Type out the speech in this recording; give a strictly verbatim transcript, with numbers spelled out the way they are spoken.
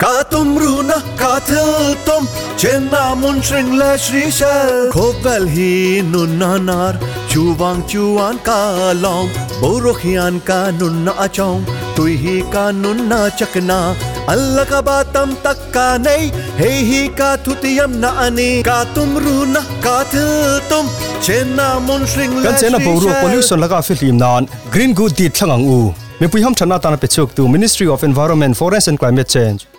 าตุมรูนะกาทิลตุมเชนามุนชริงเลชริเชลโคเวลฮีนุนนานาร์ชูวังชูวันกาลองโบโรขิอันกานุนนาอาจงตุยฮีกานุนนาจักนาอัลละกบาตัมตักกาเนยเฮฮีกาทุติยมนาอันีกาตุมรูนะกาทิลตุมเชนามุนชริงเลชริเชลกันเชนาโบโรพอลิวสันละกาฟิลิมนานกรีนกูดดีดทั้งอังอูเมื่อปุยห้องชนะตานาเปชกตู Ministry of Environment, Forest and Climate Change